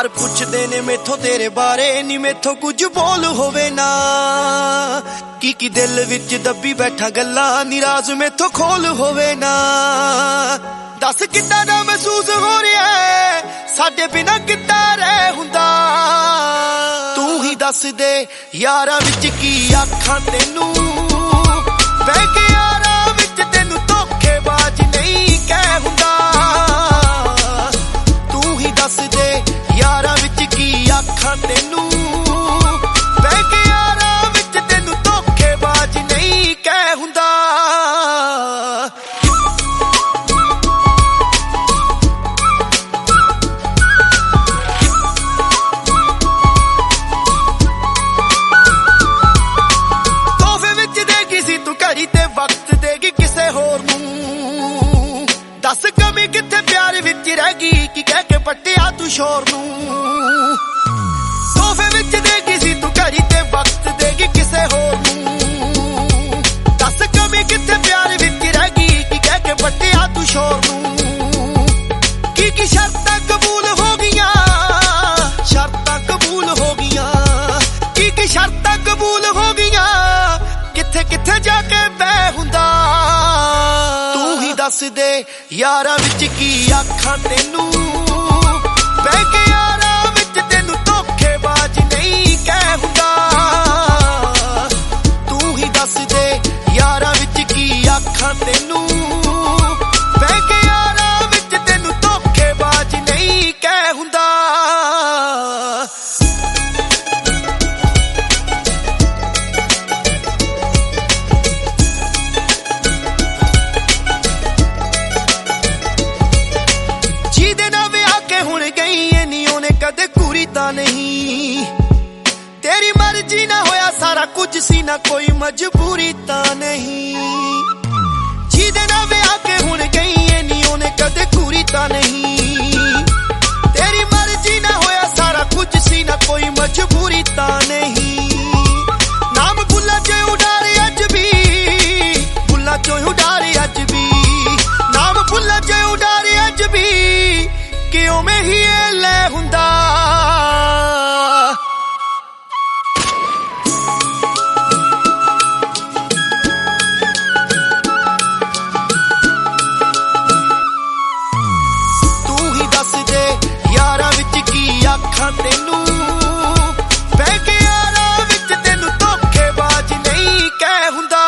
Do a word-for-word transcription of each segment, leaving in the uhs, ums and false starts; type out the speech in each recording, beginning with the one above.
ਪੁੱਛਦੇ ਨੇ ਮੈਥੋਂ ਤੇਰੇ ਬਾਰੇ ਨੀ ਮੈਥੋਂ ਕੁਝ ਬੋਲ ਹੋਵੇ ਨਾ ਕੀ ਕੀ ਦਿਲ ਵਿੱਚ ਦੱਬੀ ਬੈਠਾ ਗੱਲਾਂ ਨਿਰਾਜ਼ ਮੈਥੋਂ ਖੋਲ ਹੋਵੇ ਨਾ ਦੱਸ ਕਿੱਦਾਂ ਦਾ ਮਹਿਸੂਸ ਹੋ ਰਿਹਾ ਸਾਡੇ ਬਿਨਾ ਕਿੱਦਾਂ ਰਹਿ ਹੁੰਦਾ ਤੂੰ ਹੀ ਦੱਸ ਦੇ ਯਾਰਾਂ ਵਿੱਚ ਕੀ ਆਖਾਂ ਤੈਨੂੰ ਬਹਿ ਕੇ ਯਾਰਾਂ ਵਿੱਚ ਤੈਨੂੰ ਧੋਖੇਬਾਜ਼ ਨਹੀਂ ਕਹਿ ਹੁੰਦਾ ਤੂੰ ਹੀ ਦੱਸ ਦੇ ਯਾਰਾਂ ਵਿੱਚ ਕੀ ਆਖਾਂ ਤੈਨੂੰ ਬਹਿ ਕੇ ਯਾਰਾਂ ਵਿੱਚ ਤੈਨੂੰ ਧੋਖੇਬਾਜ਼ ਨਹੀਂ ਕਹਿ ਹੁੰਦਾ ਘੜੀ ਤੇ ਵਕਤ ਦੇਗੀ ਕਿਸੇ ਹੋਰ ਨੂੰ ਦੱਸ ਕਮੀ ਕਿੱਥੇ ਪਿਆਰ ਵਿੱਚ ਰਹਿ ਗਈ ਕਿ ਕਹਿ ਕੇ ਪੱਟਿਆ ਤੂੰ ਸ਼ੋਰ ਨੂੰ ਸੋਫੇ ਵਿੱਚ ਦੇਗੀ ਸੀ ਤੂੰ ਘੜੀ ਤੇ ਵਕਤ ਦੇਗੀ ਕਿਸੇ ਹੋਰ ਨੂੰ ਦੱਸ ਕਮੀ ਕਿੱਥੇ ਪਿਆਰ ਵਿੱਚ ਰਹਿ ਗਈ ਕਿ ਕਹਿ ਕੇ ਪੱਟਿਆ ਤੂੰ ਸ਼ੋਰ ਨੂੰ ਕੀ ਕੀ ਸ਼ਰਤਾਂ ਕਬੂਲ ਹੋ ਗਈਆਂ ਸ਼ਰਤਾਂ ਕਬੂਲ ਹੋ ਗਈਆਂ ਕੀ ਕੀ ਸ਼ਰਤਾਂ ਕਬੂਲ ਹੋ ਗਈਆਂ ਕਿੱਥੇ ਕਿੱਥੇ ਜਾ ਕੇ ਬਹਿ ਹੁੰਦਾ ਤੂੰ ਹੀ ਦੱਸ ਦੇ ਯਾਰਾਂ ਵਿੱਚ ਕੀ ਆਖਾਂ ਤੈਨੂੰ ਬਹਿ ਕੇ ਯਾਰਾਂ ਵਿੱਚ ਤੈਨੂੰ ਧੋਖੇਬਾਜ਼ ਨਹੀਂ ਕਹਿ ਹੁੰਦਾ ਤੂੰ ਹੀ ਦੱਸ ਦੇ ਯਾਰਾਂ ਵਿੱਚ ਕੀ ਆਖਾਂ ਤੈਨੂੰ ਬਹਿ ਕੇ ਯਾਰਾਂ ਵਿੱਚ ਤੈਨੂੰ ਧੋਖੇਬਾਜ਼ ਨਹੀਂ ਕਹਿ ਹੁੰਦਾ ਕਦੇ ਘੂਰੀ ਤਾਂ ਨਹੀਂ ਤੇਰੀ ਮਰਜ਼ੀ ਨਾ ਹੋਇਆ ਸਾਰਾ ਕੁਝ ਸੀ ਨਾ ਕੋਈ ਮਜਬੂਰੀ ਤਾਂ ਨਹੀਂ ਜਿਹਦੇ ਨਾਲ ਵਿਆਹ ਕੇ ਹੁਣ ਗਈ ਏ ਨੀ ਉਹਨੇ ਕਦੇ ਘੂਰੀ ਤਾਂ ਨਹੀਂ ਤੇਰੀ ਮਰਜ਼ੀ ਨਾ ਹੋਇਆ ਸਾਰਾ ਕੁਝ ਸੀ ਨਾ ਕੋਈ ਮਜਬੂਰੀ ਤਾਂ ਨਹੀਂ ਨਾਮ ਭੁੱਲਾ ਚ ਉਡਾਰੇ ਅੱਜ ਵੀ ਭੁੱਲਾ ਚੋਂ ਉਡਾਰੇ ਅੱਜ ਵੀ ਨਾਮ ਭੁੱਲਾ ਚ ਉਡਾਰੇ ਅੱਜ ਵੀ ਕਿਉਂ ਮੈਂ ਹੀ ਇਹ ਲੈ ਹੁੰਦਾ ਤੂੰ ਹੀ ਦੱਸ ਦੇ ਯਾਰਾਂ ਵਿੱਚ ਕੀ ਆਖਾਂ ਤੈਨੂੰ ਬਹਿ ਕੇ ਯਾਰਾਂ ਵਿੱਚ ਤੈਨੂੰ ਧੋਖੇਬਾਜ਼ ਨਹੀਂ ਕਹਿ ਹੁੰਦਾ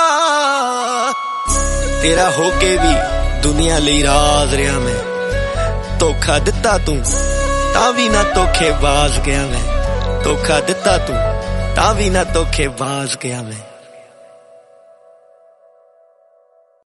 ਤੇਰਾ ਹੋ ਕੇ ਵੀ ਦੁਨੀਆ ਲਈ ਰਾਜ਼ ਰਿਹਾ ਮੈਂ ਧੋਖਾ ਦਿੱਤਾ ਤੂੰ ਤਾਂ ਵੀ ਨਾ ਧੋਖੇਬਾਜ਼ ਗਿਆ ਮੈਂ ਧੋਖਾ ਦਿੱਤਾ ਤੂੰ ਤਾਂ ਵੀ ਨਾ ਧੋਖੇਬਾਜ਼ ਗਿਆ ਮੈਂ